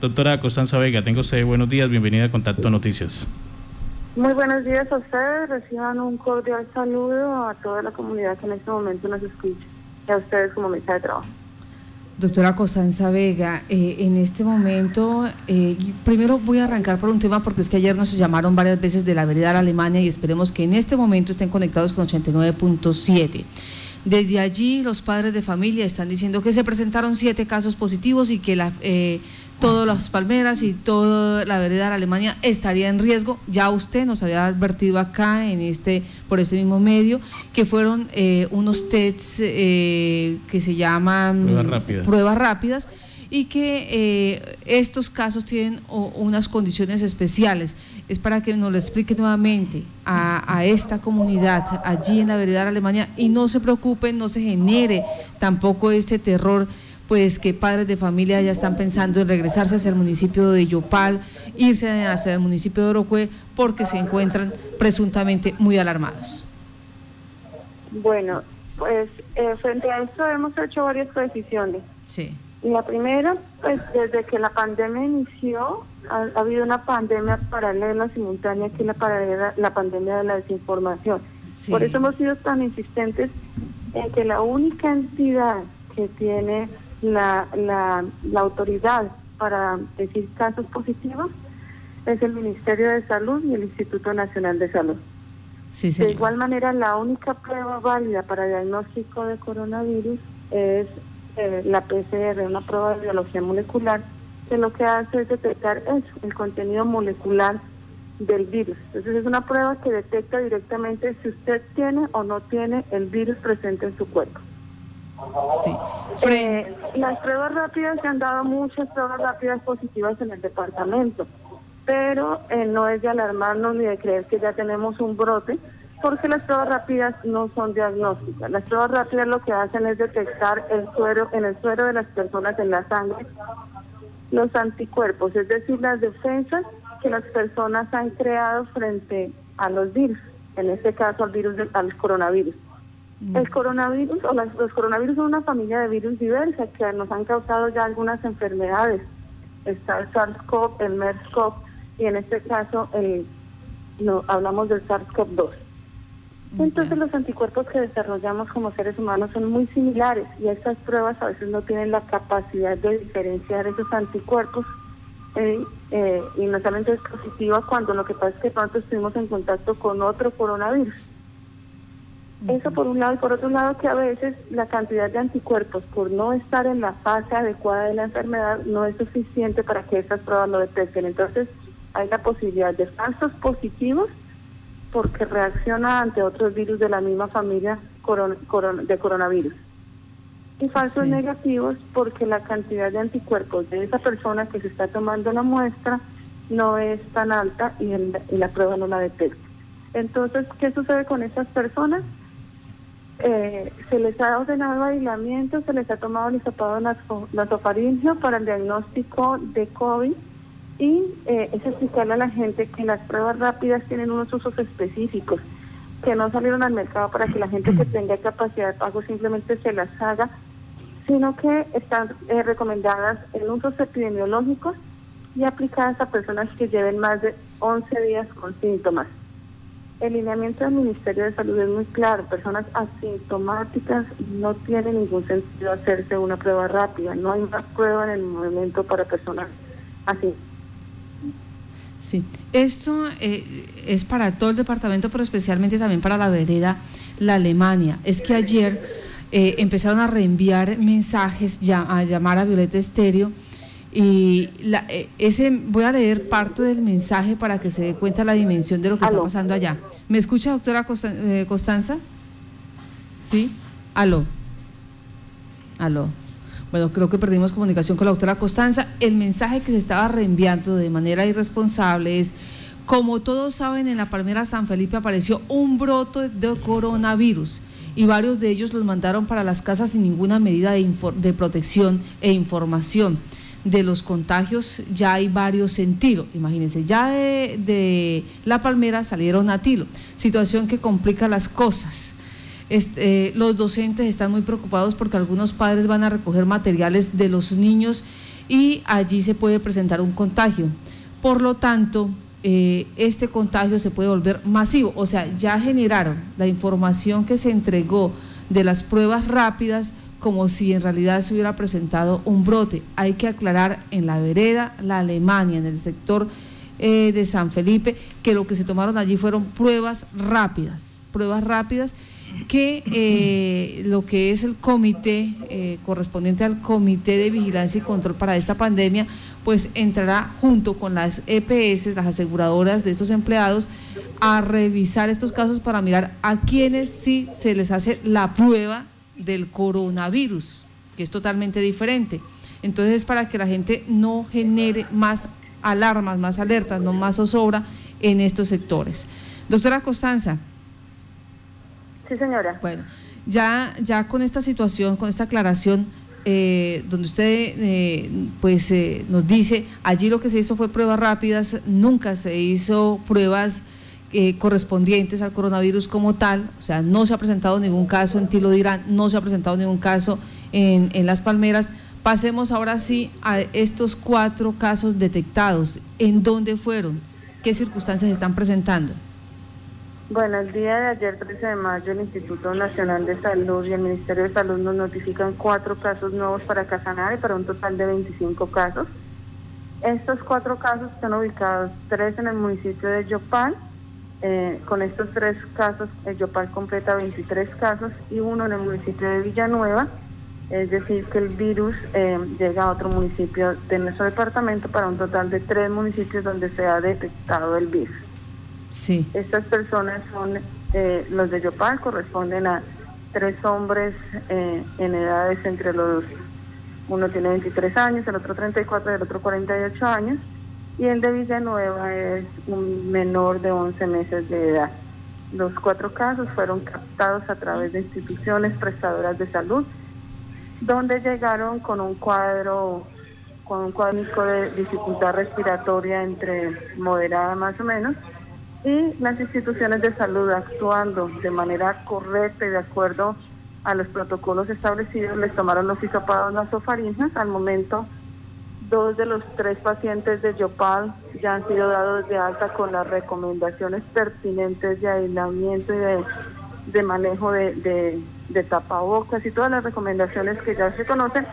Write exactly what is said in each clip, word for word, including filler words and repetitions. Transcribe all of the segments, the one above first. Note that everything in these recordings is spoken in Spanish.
Doctora Constanza Vega, tengo usted buenos días, bienvenida a Contacto Noticias. Muy buenos días a ustedes, reciban un cordial saludo a toda la comunidad que en este momento nos escucha y a ustedes como mesa de trabajo. Doctora Constanza Vega, eh, en este momento, eh, primero voy a arrancar por un tema porque es que ayer nos llamaron varias veces de la vereda de la Alemania y esperemos que en este momento estén conectados con ochenta y nueve punto siete. Desde allí los padres de familia están diciendo que se presentaron siete casos positivos y que la, eh, todas las palmeras y toda la vereda de la Alemania estaría en riesgo. Ya usted nos había advertido acá en este por este mismo medio que fueron eh, unos tests eh, que se llaman pruebas rápidas, pruebas rápidas y que eh, estos casos tienen o, unas condiciones especiales. Es para que nos lo explique nuevamente a, a esta comunidad allí en la vereda de la Alemania y no se preocupen, no se genere tampoco este terror, pues que padres de familia ya están pensando en regresarse hacia el municipio de Yopal, irse hacia el municipio de Orocue, porque se encuentran presuntamente muy alarmados. Bueno, pues eh, frente a esto hemos hecho varias precisiones. Sí. La primera, pues desde que la pandemia inició, ha, ha habido una pandemia paralela, simultánea, que es la, paralela, la pandemia de la desinformación. Sí. Por eso hemos sido tan insistentes en que la única entidad que tiene la, la, la autoridad para decir casos positivos es el Ministerio de Salud y el Instituto Nacional de Salud. Sí, de igual manera, la única prueba válida para diagnóstico de coronavirus es eh, la P C R, una prueba de biología molecular, que lo que hace es detectar eso, el contenido molecular del virus. Entonces es una prueba que detecta directamente si usted tiene o no tiene el virus presente en su cuerpo. Sí. Eh, las pruebas rápidas, se han dado muchas pruebas rápidas positivas en el departamento, pero eh, no es de alarmarnos ni de creer que ya tenemos un brote, porque las pruebas rápidas no son diagnósticas. Las pruebas rápidas lo que hacen es detectar el suero, en el suero de las personas, en la sangre, los anticuerpos, es decir, las defensas que las personas han creado frente a los virus, en este caso al virus del, al coronavirus. El coronavirus o las, los coronavirus son una familia de virus diversa que nos han causado ya algunas enfermedades. Está el SARS-CoV, el MERS-CoV y en este caso el, no, hablamos del SARS-CoV dos. Entonces los anticuerpos que desarrollamos como seres humanos son muy similares y estas pruebas a veces no tienen la capacidad de diferenciar esos anticuerpos eh, eh, y no salen positivos cuando lo que pasa es que pronto estuvimos en contacto con otro coronavirus. Eso por un lado, y por otro lado que a veces la cantidad de anticuerpos por no estar en la fase adecuada de la enfermedad no es suficiente para que estas pruebas lo detecten. Entonces hay la posibilidad de falsos positivos porque reacciona ante otros virus de la misma familia coron, coron, de coronavirus. Y falsos sí. negativos porque la cantidad de anticuerpos de esa persona que se está tomando la muestra no es tan alta y, el, y la prueba no la detecta. Entonces, ¿qué sucede con estas personas? Eh, se les ha ordenado aislamiento, se les ha tomado el hisopado nasofaringeo para el diagnóstico de COVID y eh, es explicarle a la gente que las pruebas rápidas tienen unos usos específicos que no salieron al mercado para que la gente que tenga capacidad de pago simplemente se las haga, sino que están eh, recomendadas en usos epidemiológicos y aplicadas a personas que lleven más de once días con síntomas. El lineamiento del Ministerio de Salud es muy claro, personas asintomáticas no tiene ningún sentido hacerse una prueba rápida, no hay una prueba en el momento para personas así. Sí, esto eh, es para todo el departamento, pero especialmente también para la vereda La Alemania. Es que ayer eh, empezaron a reenviar mensajes, ya, a llamar a Violeta Estéreo. Y la, ese voy a leer parte del mensaje para que se dé cuenta la dimensión de lo que ¿Aló? Está pasando allá. ¿Me escucha, doctora Constanza? ¿Sí? ¿Aló? ¿Aló? Bueno, creo que perdimos comunicación con la doctora Constanza. El mensaje que se estaba reenviando de manera irresponsable es: como todos saben, en la Palmera San Felipe apareció un brote de coronavirus y varios de ellos los mandaron para las casas sin ninguna medida de, de protección e información. De los contagios ya hay varios en Tilo, imagínense, ya de, de La Palmera salieron a Tilo, situación que complica las cosas. Este, eh, los docentes están muy preocupados porque algunos padres van a recoger materiales de los niños y allí se puede presentar un contagio. Por lo tanto, eh, este contagio se puede volver masivo, o sea, ya generaron la información que se entregó de las pruebas rápidas como si en realidad se hubiera presentado un brote. Hay que aclarar en la vereda La Alemania, en el sector eh, de San Felipe, que lo que se tomaron allí fueron pruebas rápidas, pruebas rápidas que eh, lo que es el comité eh, correspondiente al Comité de Vigilancia y Control para esta pandemia, pues entrará junto con las E P S, las aseguradoras de estos empleados, a revisar estos casos para mirar a quienes sí se les hace la prueba del coronavirus, que es totalmente diferente. Entonces, para que la gente no genere más alarmas, más alertas, no más zozobra en estos sectores. Doctora Costanza. Sí, señora. Bueno, ya, ya con esta situación, con esta aclaración, eh, donde usted eh, pues eh, nos dice, allí lo que se hizo fue pruebas rápidas, nunca se hizo pruebas eh, correspondientes al coronavirus como tal, o sea, no se ha presentado ningún caso en Tilo Dirán, no se ha presentado ningún caso en, en Las Palmeras. Pasemos ahora sí a estos cuatro casos detectados. ¿En dónde fueron? ¿Qué circunstancias se están presentando? Bueno, el día de ayer, trece de mayo, el Instituto Nacional de Salud y el Ministerio de Salud nos notifican cuatro casos nuevos para Casanare, para un total de veinticinco casos. Estos cuatro casos están ubicados, tres en el municipio de Yopal. Eh, con estos tres casos, el Yopal completa veintitrés casos y uno en el municipio de Villanueva. Es decir, que el virus eh, llega a otro municipio de nuestro departamento para un total de tres municipios donde se ha detectado el virus. Sí. Estas personas son, eh, los de Yopal corresponden a tres hombres eh, en edades entre los, uno tiene veintitrés años, el otro treinta y cuatro y el otro cuarenta y ocho años, y el de Villanueva es un menor de once meses de edad. Los cuatro casos fueron captados a través de instituciones prestadoras de salud, donde llegaron con un cuadro, con un cuadro de dificultad respiratoria entre moderada más o menos, y las instituciones de salud, actuando de manera correcta y de acuerdo a los protocolos establecidos, les tomaron los hisopados nasofaringeos. Al momento, dos de los tres pacientes de Yopal ya han sido dados de alta con las recomendaciones pertinentes de aislamiento y de, de manejo de, de, de tapabocas y todas las recomendaciones que ya se conocen,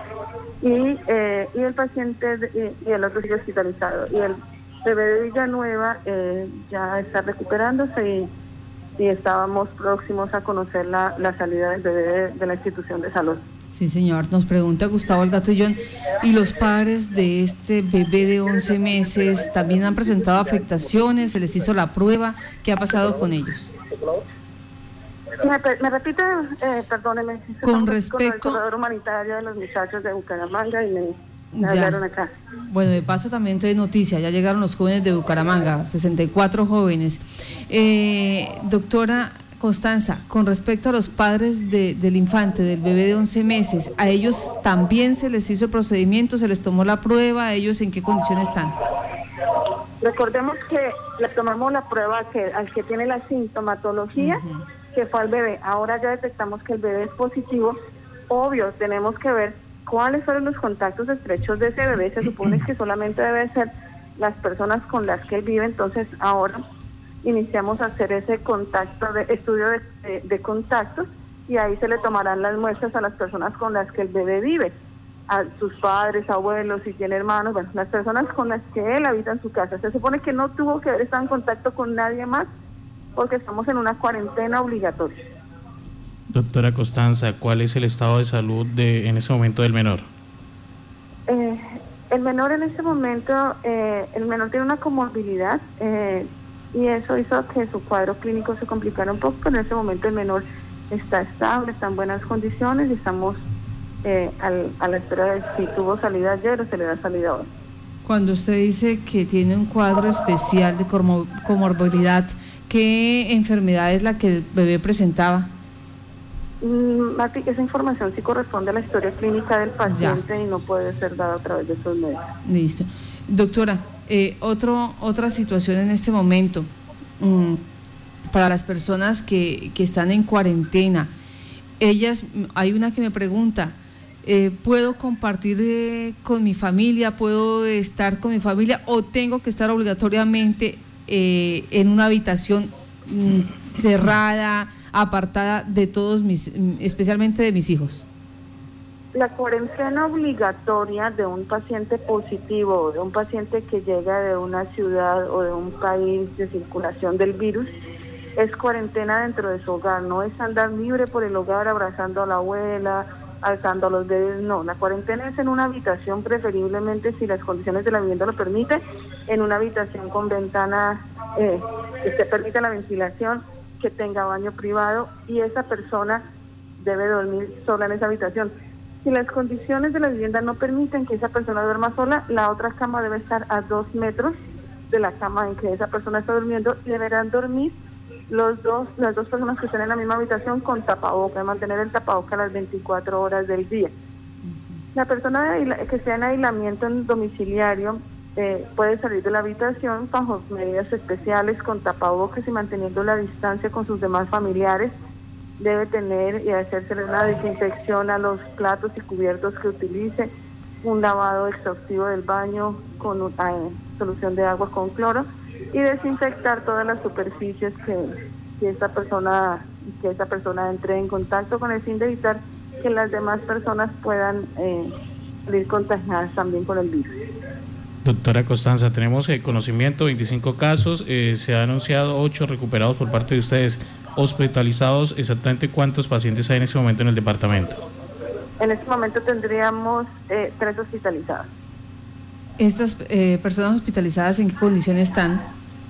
y, eh, y el paciente de, y, y el otro sigue hospitalizado. Y el bebé de Villanueva eh, ya está recuperándose y, y estábamos próximos a conocer la, la salida del bebé de, de la institución de salud. Sí, señor. Nos pregunta Gustavo El Gatullón, ¿y los padres de este bebé de once meses también han presentado afectaciones? ¿Se les hizo la prueba? ¿Qué ha pasado con ellos? Me, me repite, eh, perdóneme. Con respecto... Con el corredor humanitario de los muchachos de Bucaramanga y me... Me hablaron acá. Bueno, de paso también estoy de noticia, ya llegaron los jóvenes de Bucaramanga, sesenta y cuatro jóvenes. Eh, doctora Constanza, con respecto a los padres de, del infante, del bebé de once meses, ¿a ellos también se les hizo el procedimiento, se les tomó la prueba? ¿A ellos en qué condiciones están? Recordemos que le tomamos la prueba que, al que tiene la sintomatología, uh-huh, que fue al bebé. Ahora ya detectamos que el bebé es positivo. Obvio, tenemos que ver cuáles fueron los contactos estrechos de ese bebé. Se supone que solamente deben ser las personas con las que él vive. Entonces ahora iniciamos a hacer ese contacto de estudio de, de, de contactos, y ahí se le tomarán las muestras a las personas con las que el bebé vive, a sus padres, abuelos, si tiene hermanos, bueno, las personas con las que él habita en su casa. Se supone que no tuvo que haber estado en contacto con nadie más porque estamos en una cuarentena obligatoria. Doctora Costanza, ¿cuál es el estado de salud de en ese momento del menor? Eh, el menor en este momento, eh, el menor tiene una comorbilidad eh, y eso hizo que su cuadro clínico se complicara un poco, pero en este momento el menor está estable, está en buenas condiciones y estamos eh, al, a la espera de si tuvo salida ayer o se le da salida hoy. Cuando usted dice que tiene un cuadro especial de comorbilidad, ¿qué enfermedad es la que el bebé presentaba? Mati, esa información sí corresponde a la historia clínica del paciente ya, y no puede ser dada a través de estos medios. Listo. Doctora, eh, otro, otra situación en este momento, mmm, para las personas que, que están en cuarentena, ellas, hay una que me pregunta, eh, ¿puedo compartir eh, con mi familia, puedo estar con mi familia o tengo que estar obligatoriamente eh, en una habitación mm, cerrada, apartada de todos mis, especialmente de mis hijos? La cuarentena obligatoria de un paciente positivo o de un paciente que llega de una ciudad o de un país de circulación del virus es cuarentena dentro de su hogar, no es andar libre por el hogar abrazando a la abuela, alzando a los bebés, no. La cuarentena es en una habitación, preferiblemente, si las condiciones de la vivienda lo permiten, en una habitación con ventana eh, que se permita la ventilación, que tenga baño privado, y esa persona debe dormir sola en esa habitación. Si las condiciones de la vivienda no permiten que esa persona duerma sola, la otra cama debe estar a dos metros de la cama en que esa persona está durmiendo y deberán dormir los dos, las dos personas que estén en la misma habitación con tapabocas, mantener el tapabocas las veinticuatro horas del día. La persona de, que sea en aislamiento en domiciliario eh, puede salir de la habitación bajo medidas especiales con tapabocas y manteniendo la distancia con sus demás familiares. Debe tener y hacerse una desinfección a los platos y cubiertos que utilice, un lavado exhaustivo del baño con eh, solución de agua con cloro y desinfectar todas las superficies que, que esta persona que esta persona entre en contacto, con el fin de evitar que las demás personas puedan eh, salir contagiadas también con el virus. Doctora Costanza, tenemos eh, conocimiento, veinticinco casos, eh, se ha anunciado ocho recuperados por parte de ustedes. Hospitalizados, ¿exactamente cuántos pacientes hay en este momento en el departamento? En este momento tendríamos eh, tres hospitalizados. ¿Estas eh, personas hospitalizadas en qué condiciones están?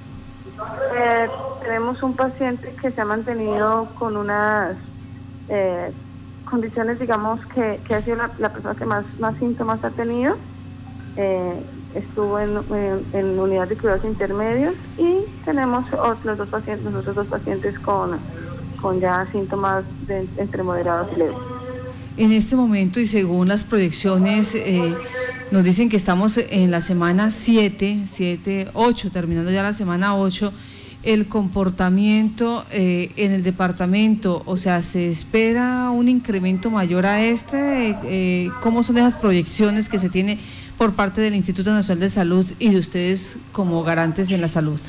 Eh, tenemos un paciente que se ha mantenido con unas eh, condiciones, digamos, que, que ha sido la, la persona que más, más síntomas ha tenido. Eh, estuvo en, en, en unidad de cuidados intermedios y tenemos otros dos pacientes, los otros dos pacientes con, con ya síntomas de, entre moderados y leves. En este momento y según las proyecciones eh, nos dicen que estamos en la semana siete, siete, ocho, terminando ya la semana ocho, el comportamiento eh, en el departamento, o sea, ¿se espera un incremento mayor a este? Eh, ¿Cómo son esas proyecciones que se tiene por parte del Instituto Nacional de Salud y de ustedes como garantes en la salud?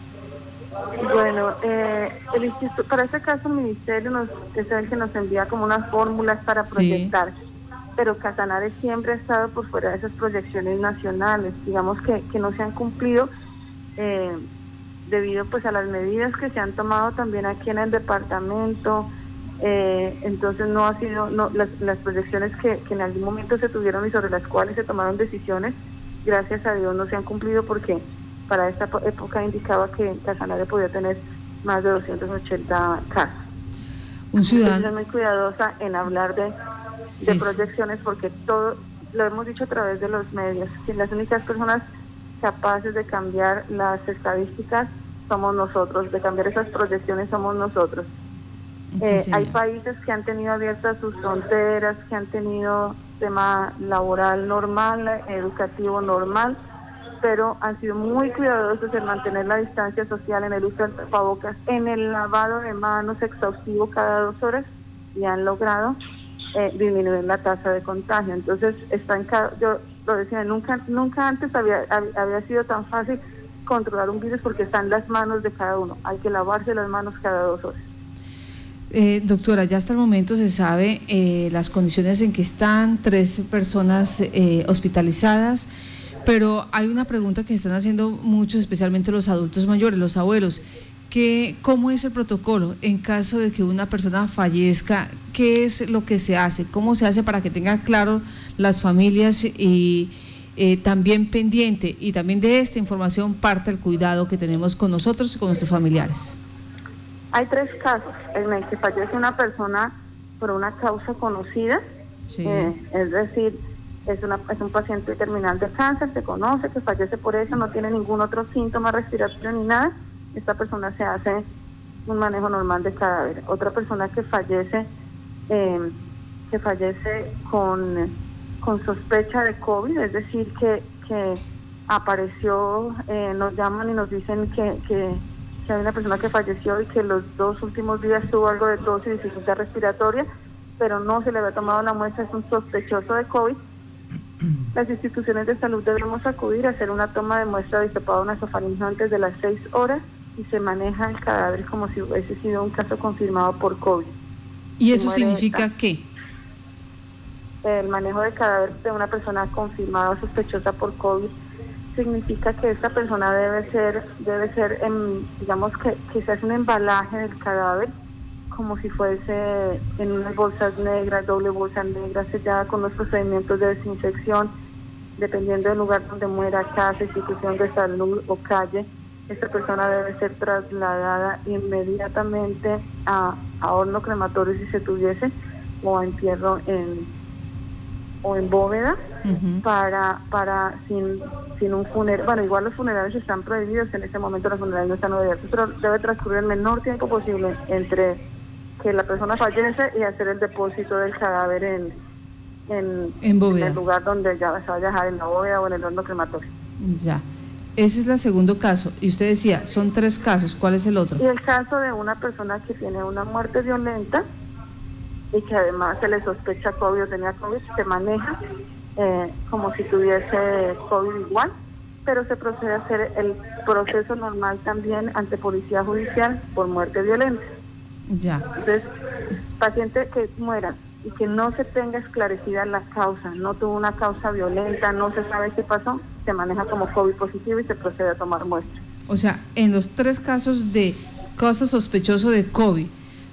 Bueno, eh, el instituto, para este caso el ministerio nos, es el que nos envía como unas fórmulas para proyectar, sí. Pero Casanare siempre ha estado por fuera de esas proyecciones nacionales, digamos que, que no se han cumplido eh, debido pues a las medidas que se han tomado también aquí en el departamento. Eh, entonces no ha sido, no, las, las proyecciones que, que en algún momento se tuvieron y sobre las cuales se tomaron decisiones, gracias a Dios no se han cumplido, porque para esta época indicaba que Casanare podía tener más de doscientos ochenta casos. Un ciudadano. Entonces, muy cuidadosa en hablar de, sí, de proyecciones, porque todo, lo hemos dicho a través de los medios, que las únicas personas capaces de cambiar las estadísticas somos nosotros, de cambiar esas proyecciones somos nosotros. Eh, sí, hay países que han tenido abiertas sus fronteras, que han tenido tema laboral normal, educativo normal, pero han sido muy cuidadosos en mantener la distancia social, en el uso del tapabocas, en el lavado de manos exhaustivo cada dos horas, y han logrado eh, disminuir la tasa de contagio. Entonces, está en cada, yo lo decía, nunca, nunca antes había, había sido tan fácil controlar un virus, porque está en las manos de cada uno. Hay que lavarse las manos cada dos horas. Eh, doctora, ya hasta el momento se sabe eh, las condiciones en que están tres personas eh, hospitalizadas, pero hay una pregunta que están haciendo muchos, especialmente los adultos mayores, los abuelos, que ¿cómo es el protocolo en caso de que una persona fallezca? ¿Qué es lo que se hace? ¿Cómo se hace para que tengan claro las familias y eh, también pendiente, y también de esta información parte el cuidado que tenemos con nosotros y con nuestros familiares? Hay tres casos en el que fallece una persona por una causa conocida, sí. eh, es decir, es, una, es un paciente terminal de cáncer, se conoce que fallece por eso, no tiene ningún otro síntoma respiratorio ni nada. Esta persona se hace un manejo normal de cadáver. Otra persona que fallece, eh, que fallece con, con sospecha de COVID, es decir, que, que apareció, eh, nos llaman y nos dicen que, que que hay una persona que falleció y que los dos últimos días tuvo algo de tos y dificultad respiratoria. pero no se le había tomado la muestra, es un sospechoso de COVID, las instituciones de salud debemos acudir a hacer una toma de muestra de hisopado nasofaríngeo antes de las seis horas y se maneja el cadáver como si hubiese sido un caso confirmado por COVID. ¿Y eso significa qué? El manejo del cadáver de una persona confirmada o sospechosa por COVID significa que esta persona debe ser, debe ser, en, digamos que, que se hace un embalaje del cadáver como si fuese en unas bolsas negras, doble bolsa negra sellada con los procedimientos de desinfección, dependiendo del lugar donde muera, casa, institución de salud o calle. Esta persona debe ser trasladada inmediatamente a, a horno crematorio si se tuviese, o a entierro en o en bóveda, uh-huh. para para sin sin un funeral. Bueno, igual los funerales están prohibidos, en este momento los funerales no están abiertos, pero debe transcurrir el menor tiempo posible entre que la persona fallece y hacer el depósito del cadáver en en, en, en el lugar donde ya se va a dejar, en la bóveda o en el horno crematorio. Ya. Ese es el segundo caso. Y usted decía, son tres casos. ¿Cuál es el otro? Y el caso de una persona que tiene una muerte violenta y que además se le sospecha COVID o tenía COVID, se maneja eh, como si tuviese COVID igual, pero se procede a hacer el proceso normal también ante policía judicial por muerte violenta. Ya. Entonces, paciente que muera y que no se tenga esclarecida la causa, no tuvo una causa violenta, no se sabe qué pasó, se maneja como COVID positivo y se procede a tomar muestras. O sea, en los tres casos de caso sospechoso de COVID,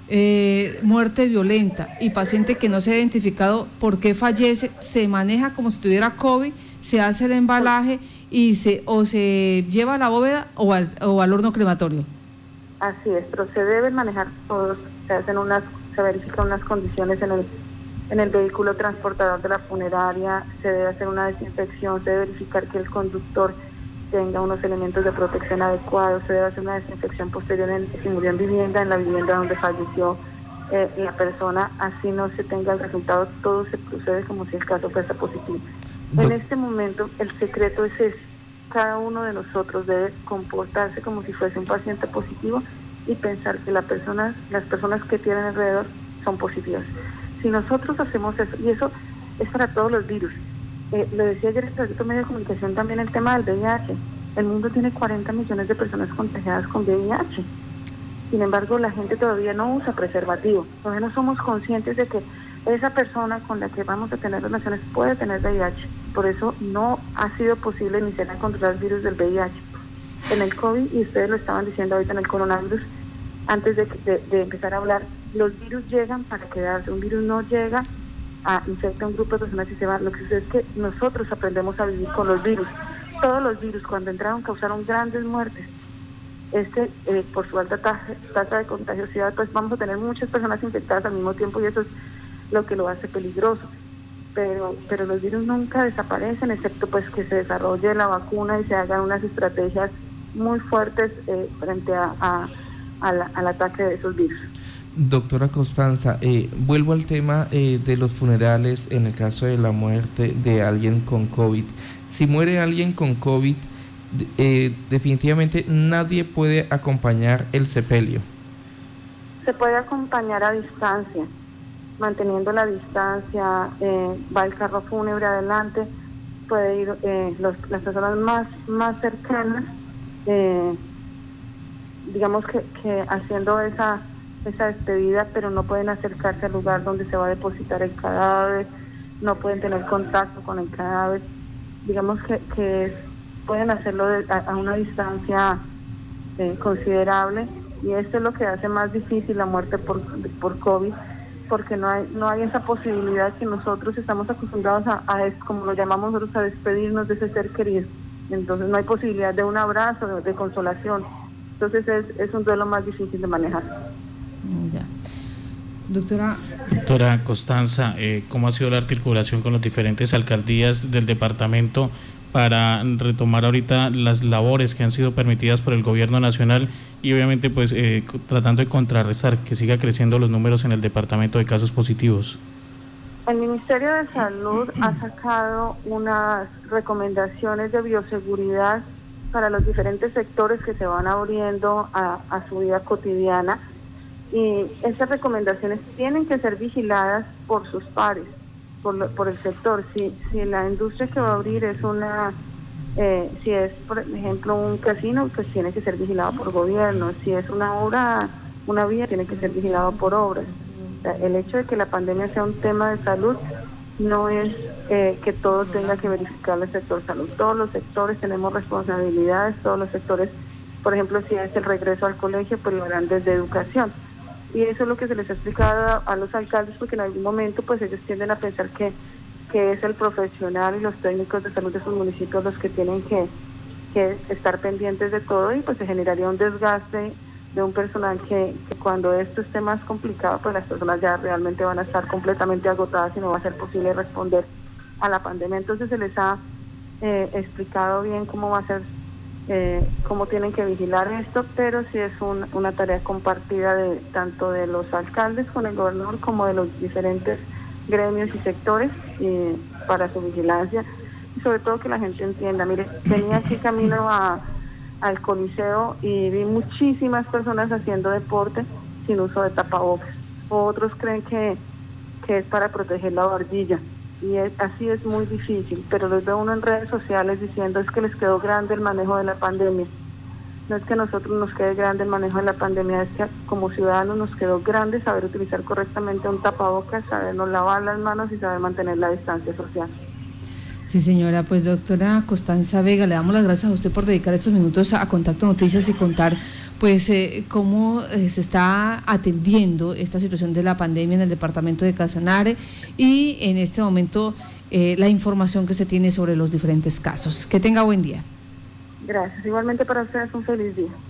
eh, muerte violenta y paciente que no se ha identificado por qué fallece, se maneja como si tuviera COVID, se hace el embalaje y se o se lleva a la bóveda o al, o al horno crematorio. Así es, pero se deben manejar todos, se hacen unas, se verifican unas condiciones en el en el vehículo transportador de la funeraria, se debe hacer una desinfección, se debe verificar que el conductor tenga unos elementos de protección adecuados, se debe hacer una desinfección posterior en, si murió en vivienda, en la vivienda donde falleció eh, la persona, así no se tenga el resultado, todo se procede como si el caso fuese positivo. Do- en este momento el secreto es ese, cada uno de nosotros debe comportarse como si fuese un paciente positivo y pensar que la persona, las personas que tienen alrededor son positivas. Si nosotros hacemos eso, y eso es para todos los virus, eh, lo decía ayer en el medio de comunicación también el tema del V I H, el mundo tiene cuarenta millones de personas contagiadas con V I H, sin embargo la gente todavía no usa preservativo, todavía no somos conscientes de que esa persona con la que vamos a tener relaciones puede tener V I H, por eso no ha sido posible iniciar a controlar el virus del V I H. En el COVID, y ustedes lo estaban diciendo ahorita en el coronavirus, antes de, de, de empezar a hablar, los virus llegan para quedarse, un virus no llega a infectar a un grupo de personas y se va. Lo que sucede es que nosotros aprendemos a vivir con los virus. Todos los virus cuando entraron causaron grandes muertes. Este, eh, por su alta tasa, tasa de contagiosidad, pues vamos a tener muchas personas infectadas al mismo tiempo y eso es lo que lo hace peligroso. Pero, pero los virus nunca desaparecen, excepto pues que se desarrolle la vacuna y se hagan unas estrategias muy fuertes eh, frente a, a, a la, al ataque de esos virus. Doctora Costanza, eh, vuelvo al tema eh, de los funerales en el caso de la muerte de alguien con COVID. Si muere alguien con COVID, eh, definitivamente nadie puede acompañar el sepelio. Se puede acompañar a distancia, manteniendo la distancia, eh, va el carro fúnebre adelante, puede ir eh, los, las personas más, más cercanas, eh, digamos que, que haciendo esa... esa despedida, pero no pueden acercarse al lugar donde se va a depositar el cadáver, no pueden tener contacto con el cadáver, digamos que, que es, pueden hacerlo de, a, a una distancia eh, considerable, y esto es lo que hace más difícil la muerte por, por COVID, porque no hay no hay esa posibilidad que nosotros estamos acostumbrados a, a como lo llamamos nosotros, a despedirnos de ese ser querido, entonces no hay posibilidad de un abrazo, de, de consolación, entonces es, es un duelo más difícil de manejar. Ya. Doctora. Doctora Costanza, eh, ¿cómo ha sido la articulación con las diferentes alcaldías del departamento para retomar ahorita las labores que han sido permitidas por el gobierno nacional y obviamente pues eh, tratando de contrarrestar que siga creciendo los números en el departamento de casos positivos? El Ministerio de Salud ha sacado unas recomendaciones de bioseguridad para los diferentes sectores que se van abriendo a, a su vida cotidiana. Y esas recomendaciones tienen que ser vigiladas por sus pares, por, lo, por el sector. Si, si la industria que va a abrir es una, eh, si es por ejemplo un casino, pues tiene que ser vigilado por gobierno. Si es una obra, una vía, tiene que ser vigilado por obras. O sea, el hecho de que la pandemia sea un tema de salud no es eh, que todo tenga que verificar el sector salud. Todos los sectores tenemos responsabilidades, todos los sectores, por ejemplo, si es el regreso al colegio, pues lo harán desde educación. Y eso es lo que se les ha explicado a, a los alcaldes, porque en algún momento pues ellos tienden a pensar que, que es el profesional y los técnicos de salud de sus municipios los que tienen que, que estar pendientes de todo, y pues se generaría un desgaste de un personal que, que cuando esto esté más complicado, pues las personas ya realmente van a estar completamente agotadas y no va a ser posible responder a la pandemia. Entonces se les ha eh, explicado bien cómo va a ser, Eh, cómo tienen que vigilar esto, pero sí es un, una tarea compartida de tanto de los alcaldes con el gobernador como de los diferentes gremios y sectores eh, para su vigilancia, y sobre todo que la gente entienda. Mire, venía aquí camino a, al Coliseo y vi muchísimas personas haciendo deporte sin uso de tapabocas. Otros creen que, que es para proteger la barbilla. Y es, así es muy difícil, pero los veo uno en redes sociales diciendo es que les quedó grande el manejo de la pandemia. No es que a nosotros nos quede grande el manejo de la pandemia, es que como ciudadanos nos quedó grande saber utilizar correctamente un tapabocas, sabernos lavar las manos y saber mantener la distancia social. Sí, señora. Pues doctora Constanza Vega, le damos las gracias a usted por dedicar estos minutos a Contacto Noticias y contar pues eh, cómo eh, se está atendiendo esta situación de la pandemia en el departamento de Casanare y en este momento eh, la información que se tiene sobre los diferentes casos. Que tenga buen día. Gracias. Igualmente para ustedes un feliz día.